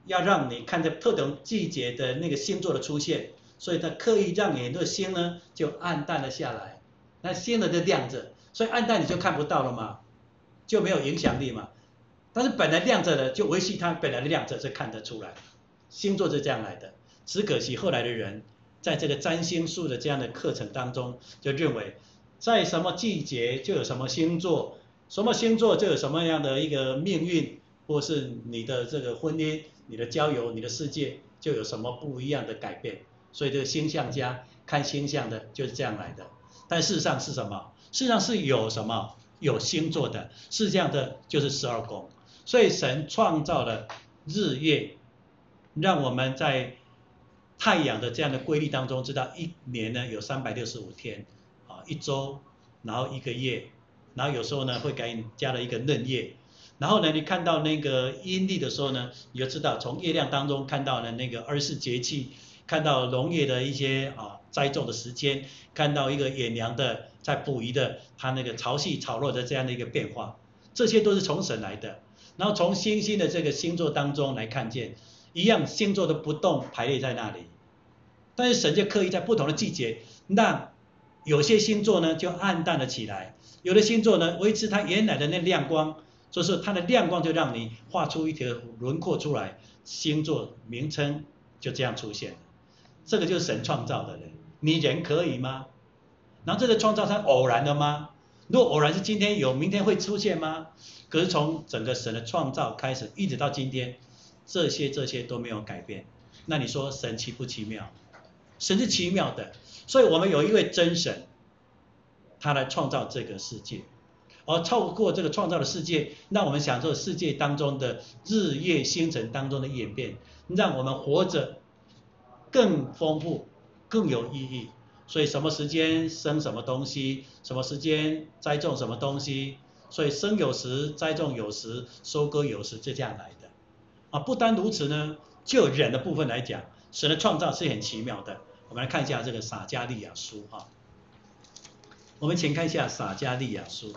要让你看着特等季节的那个星座的出现，所以他刻意让你的星呢就暗淡了下来，那星呢就亮着，所以暗淡你就看不到了嘛，就没有影响力嘛。但是本来亮着的，就维系它本来的亮着是看得出来，星座是这样来的。只可惜后来的人在这个占星术的这样的课程当中，就认为在什么季节就有什么星座，什么星座就有什么样的一个命运，或是你的这个婚姻、你的交友、你的世界就有什么不一样的改变。所以这个星象家看星象的就是这样来的。但事实上是什么？事实上是有什么？有星座的，是这样的，就是十二宫。所以神创造了日月，让我们在太阳的这样的规律当中，知道一年呢有三百六十五天，啊一周，然后一个月，然后有时候呢会给你加了一个闰月，然后呢你看到那个阴历的时候呢，你就知道从月亮当中看到了那个二十四节气，看到农业的一些啊栽种的时间，看到一个野娘的在捕鱼的它那个潮汐潮落的这样的一个变化，这些都是从神来的。然后从星星的这个星座当中来看见，一样星座的不动排列在那里，但是神就刻意在不同的季节，让有些星座呢就暗淡了起来，有的星座呢维持它原来的那亮光，就是它的亮光就让你画出一条轮廓出来，星座名称就这样出现了。这个就是神创造的人，你人可以吗？然后这个创造它偶然的吗？如果偶然是今天有，明天会出现吗？可是从整个神的创造开始，一直到今天，这些这些都没有改变。那你说神奇不奇妙？神是奇妙的，所以我们有一位真神，他来创造这个世界，而透过这个创造的世界，让我们享受世界当中的日月星辰当中的演变，让我们活着更丰富、更有意义。所以什么时间生什么东西，什么时间栽种什么东西，所以生有时，栽种有时，收割有时，就这样来的。啊，不单如此呢，就人的部分来讲，神的创造是很奇妙的。我们来看一下这个撒迦利亚书哈，我们请看一下撒迦利亚书，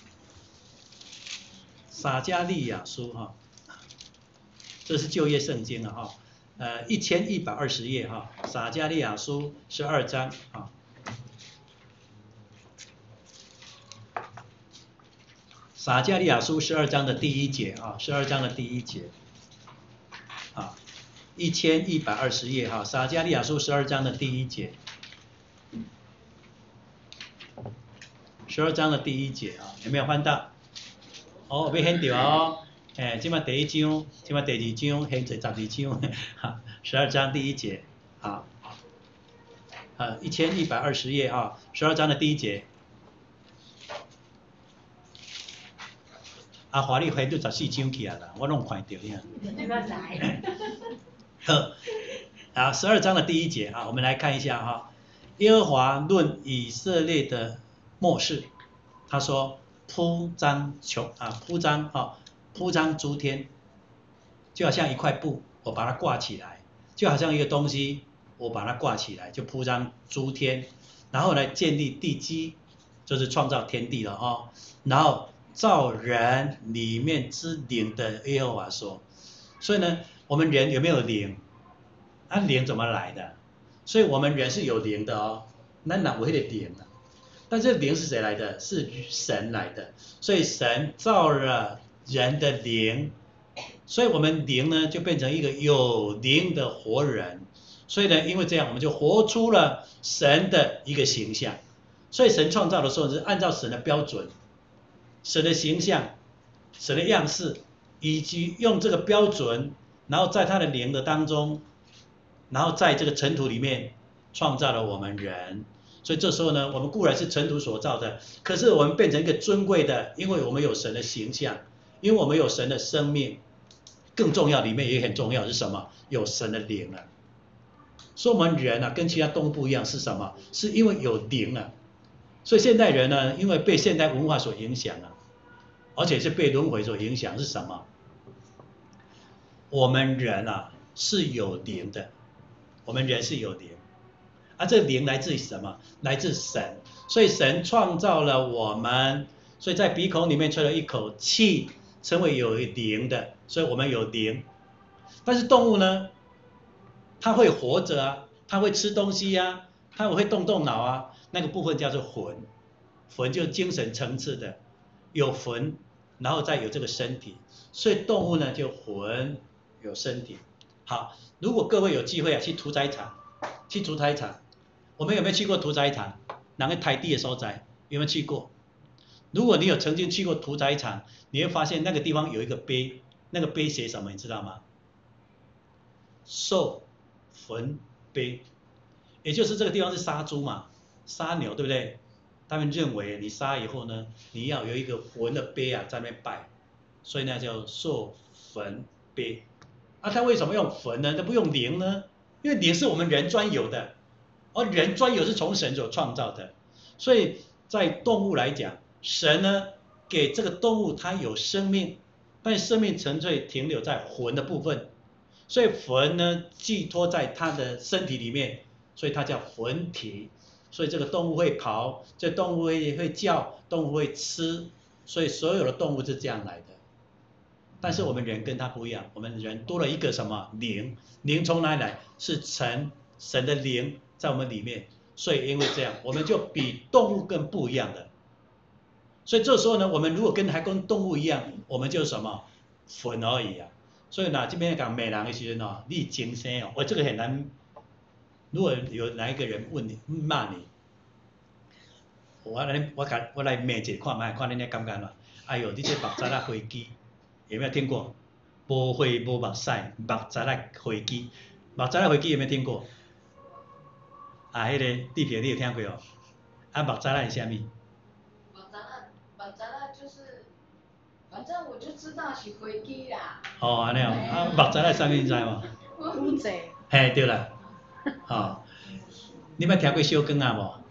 撒迦利亚书哈，这是旧约圣经了哈。呃，一千一百二十页哈，撒迦利亚书十二章啊，撒迦利亚书十二章的第一节啊，十二章的第一节啊，一千一百二十页哈，撒迦利亚书十二章的第一节，十二章的第一节啊，有没有翻到？哦，要翻到哦。哎，今麦第一章，今麦第二章，现在十二章，哈，十二章第一节，啊，呃，一千一百二十页啊，十二章的第一节，啊，华丽翻到十四章去啊啦，我拢看到呀。好，啊，十二章的第一节啊，我们来看一下哈，耶和华论以色列的末世，他说铺张穹啊，铺张啊。铺张诸天，就好像一块布，我把它挂起来，就好像一个东西，我把它挂起来，就铺张诸天，然后来建立地基，就是创造天地了哦。然后造人里面之灵的耶和华说，所以呢，我们人有没有灵？那、啊、灵怎么来的？所以我们人是有灵的哦，那哪有那个灵啊？但这灵是谁来的？是神来的，所以神造了人的灵，所以我们灵呢就变成一个有灵的活人，所以呢，因为这样我们就活出了神的一个形象。所以神创造的时候是按照神的标准、神的形象、神的样式，以及用这个标准，然后在他的灵的当中，然后在这个尘土里面创造了我们人。所以这时候呢，我们固然是尘土所造的，可是我们变成一个尊贵的，因为我们有神的形象，因为我们有神的生命。更重要，里面也很重要是什么？有神的灵啊。所以我们人啊，跟其他动物不一样是什么？是因为有灵啊。所以现代人呢，因为被现代文化所影响啊，而且是被轮回所影响，是什么？我们人啊是有灵的，我们人是有灵。啊，这灵来自于什么？来自神，所以神创造了我们，所以在鼻孔里面吹了一口气，成为有灵的，所以我们有灵。 但是动物呢，它会活着啊，它会吃东西啊，它会动动脑啊，那个部分叫做魂，魂就是精神层次的，有魂，然后再有这个身体，所以动物呢就魂有身体。好，如果各位有机会啊去屠宰场，去屠宰场，我们有没有去过屠宰场？哪个台地的所在？有没有去过？如果你有曾经去过屠宰场，你会发现那个地方有一个碑，那个碑写什么？你知道吗？兽魂碑，也就是这个地方是杀猪嘛，杀牛，对不对？他们认为你杀以后呢，你要有一个魂的碑啊在那边拜，所以呢叫兽魂碑。啊，他为什么用魂呢？他不用灵呢？因为灵是我们人专有的，而人专有是从神所创造的，所以在动物来讲，神呢给这个动物它有生命，但生命纯粹停留在魂的部分，所以魂呢寄托在它的身体里面，所以它叫魂体。所以这个动物会跑，这动物会会叫，动物会吃，所以所有的动物是这样来的。但是我们人跟它不一样，我们人多了一个什么灵？灵从哪里来？是神神的灵在我们里面，所以因为这样，我们就比动物更不一样的。所以这时候呢，我们如果跟还跟动物一样，我们就是什么魂而已啊。所以呢，这边讲美人的时候呢，你精神哦，我这个很难。如果有哪一个人问你骂你，我来我来我来骂一看卖，看你那感觉嘛。哎呦，你这目屎啊飞机，有没有听过？无血无目屎，目屎啊飞机，目屎啊飞机有没有听过？啊，迄、那个地铁你有听过哦？啊，目屎啊是啥物？ 目屎啊，目屎啊就是，反正我就知道是飞机啦。哦， 安尼哦，啊，目屎啊啥物你知无？ 乌贼。 嘿，对啦，哦，你捌听过小光啊无？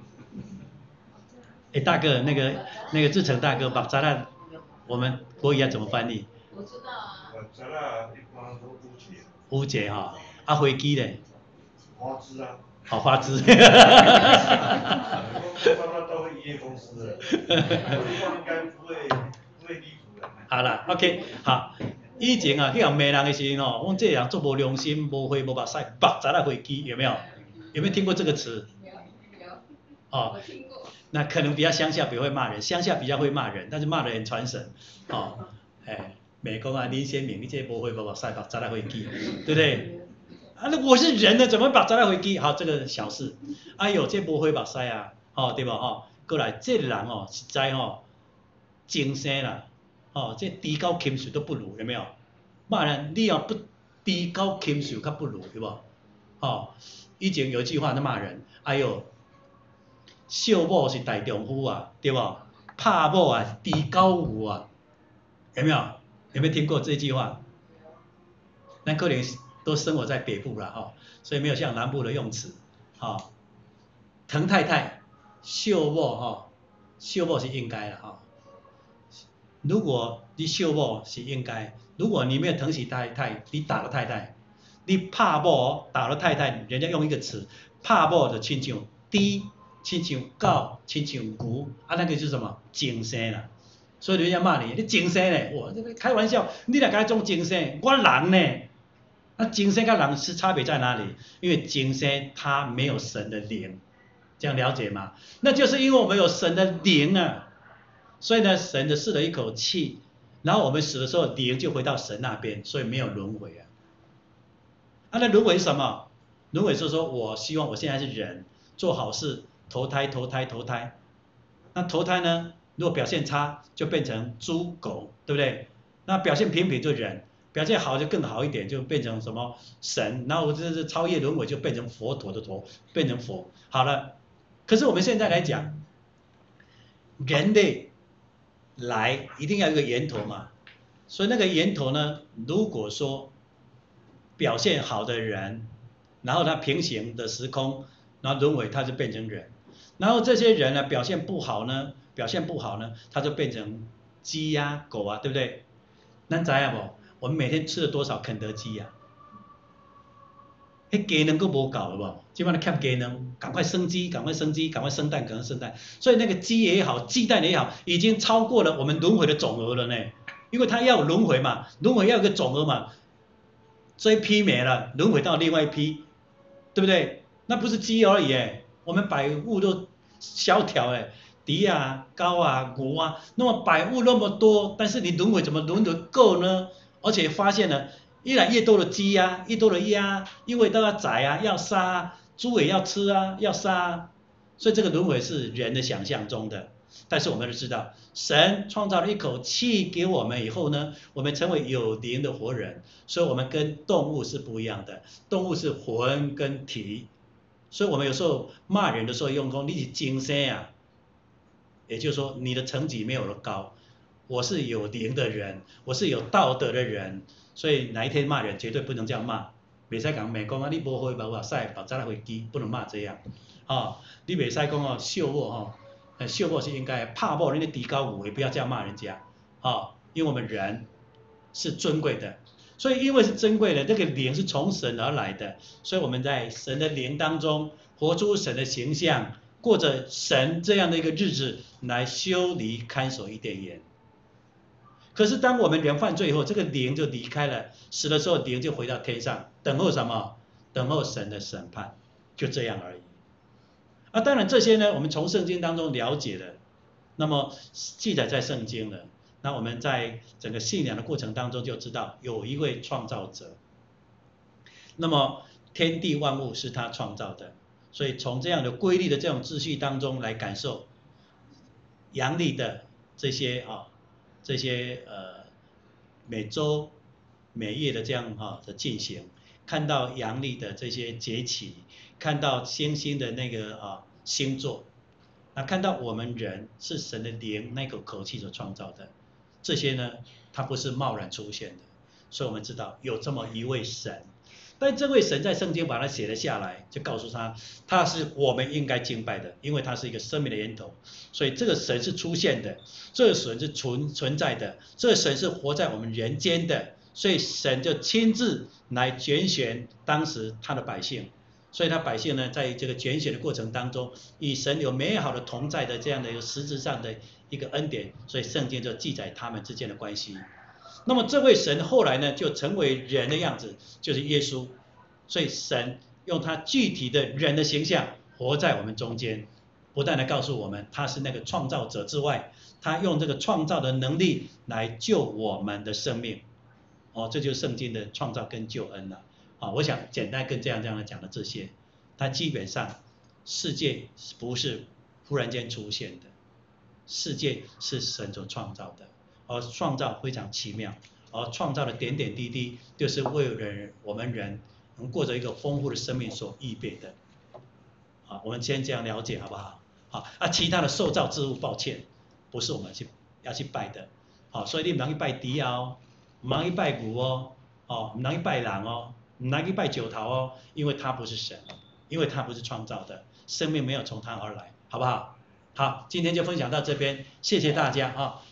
哎，大哥，那个那个志成大哥，目屎啊，我们国语要怎么翻译？ 我知道啊。 目屎啊，一般都乌贼。 乌贼哈，啊飞机咧？ 花枝啊。 好花枝。 哈哈哈哈到营业公司了，应该不会不会离谱的。 好啦 ，OK， 好。以前啊，去人骂人的时候，我这人做无良心、无血无目屎，目屎啊飞机，有没有？有没有听过这个词？ 有有。 哦， 我听过。 那可能比较乡下比较会骂人，乡下比较会骂人，但是骂得很传神。哦，哎，美工啊，林先敏，你这无血无目屎，目屎啊飞机，对不对？啊，那我是人呢，怎么把目屎啊飞机？好，这个小事。哎呦，这无血目屎啊，哦，对吧？哦，过来，这人哦，实在哦，精神啦。哦，这低高禽兽都不如，有没有？骂人你要不低高禽兽较不如，对不？哦，以前有一句话在骂人，哎呦，少某是大丈夫啊，对不？怕某啊，低高有啊，有没有？有没有听过这句话？那可能都生活在北部了哈、哦，所以没有像南部的用词。哈、哦，滕太太，少某哈，少某是应该的哈。哦如果你秀某是应该，如果你没有疼惜太太，你打了太太，你怕某打了太太，人家用一个词，怕某就亲像猪，亲像狗，亲像牛，啊那个就是什么精神啦。所以人家骂你，你精神呢？我这个开玩笑，你哪敢种精神？我人呢？那精神跟人是差别在哪里？因为精神它没有神的灵，这样了解吗？那就是因为我们有神的灵啊。所以呢，神就释了一口气，然后我们死的时候，灵就回到神那边，所以没有轮回啊。啊，那轮回是什么？轮回是说，我希望我现在是人，做好事，投胎，投胎，投胎。那投胎呢，如果表现差，就变成猪狗，对不对？那表现平平就人，表现好就更好一点，就变成什么神，然后这是超越轮回，就变成佛陀的陀，变成佛。好了，可是我们现在来讲，人类。来一定要有一个源头嘛，所以那个源头呢，如果说表现好的人，然后他平行的时空，然后轮回他就变成人，然后这些人呢表现不好呢，表现不好呢，他就变成鸡呀、啊、狗啊，对不对？咱知影无？我们每天吃了多少肯德基啊？迄鸡卵阁无够了无？今晚欠鸡卵，赶快生鸡，赶快生鸡，赶快生蛋，赶快生蛋。所以那个鸡也好，鸡蛋也好，已经超过了我们轮回的总额了呢。因为它要轮回嘛，轮回要有个总额嘛。 这一批没了，轮回到另外一批，对不对？那不是鸡而已哎，我们百物都萧条哎，迪啊、高啊、牛啊，那么百物那么多，但是你轮回怎么轮得够呢？而且发现了越来越多的鸡啊，越多的鸭，因为都要宰啊，要杀啊，猪也要吃啊，要杀啊，所以这个轮回是人的想象中的。但是我们都知道，神创造了一口气给我们以后呢，我们成为有灵的活人，所以我们跟动物是不一样的，动物是魂跟体，所以我们有时候骂人的时候用说你是精神啊，也就是说你的层级没有了高，我是有灵的人，我是有道德的人，所以哪一天骂人绝对不能这样骂，袂使讲美讲啊你无会无话使，把咱来飞机不能骂这样，啊，你袂使讲哦笑我哦。秀莫是应该怕莫人家低高我也不要这样骂人家啊、哦，因为我们人是尊贵的，所以因为是珍贵的，这个灵是从神而来的，所以我们在神的灵当中活出神的形象，过着神这样的一个日子来修理看守伊甸园。可是当我们人犯罪以后，这个灵就离开了，死的时候灵就回到天上，等候什么？等候神的审判，就这样而已。啊，当然这些呢，我们从圣经当中了解了，那么记载在圣经了，那我们在整个信仰的过程当中就知道有一位创造者，那么天地万物是他创造的，所以从这样的规律的这种秩序当中来感受阳历的这些啊这些呃每周每月的这样哈、啊、的进行，看到阳历的这些节气。看到星星的那个啊星座，那看到我们人是神的灵那口口气所创造的，这些呢，它不是贸然出现的，所以我们知道有这么一位神，但这位神在圣经把它写了下来，就告诉他，他是我们应该敬拜的，因为他是一个生命的源头，所以这个神是出现的，这个神是存存在的，这个神是活在我们人间的，所以神就亲自来拣选当时他的百姓。所以他百姓呢，在这个拣选的过程当中，与神有美好的同在的这样的一个实质上的一个恩典，所以圣经就记载他们之间的关系。那么这位神后来呢，就成为人的样子，就是耶稣。所以神用他具体的人的形象活在我们中间，不但来告诉我们他是那个创造者之外，他用这个创造的能力来救我们的生命。哦，这就是圣经的创造跟救恩了。啊，我想简单跟这样这样的讲的这些，它基本上世界不是忽然间出现的，世界是神所创造的，而创造非常奇妙，而创造的点点滴滴就是为了我们人能过着一个丰富的生命所预备的。啊，我们先这样了解好不好？好，啊，其他的受造之物，抱歉，不是我们去要去拜的。好，所以你不能去拜猪哦，不能去拜牛哦，哦，不能去拜人哦。你拿去拜九桃哦，因为他不是神，因为他不是创造的，生命没有从他而来，好不好？好，今天就分享到这边，谢谢大家啊。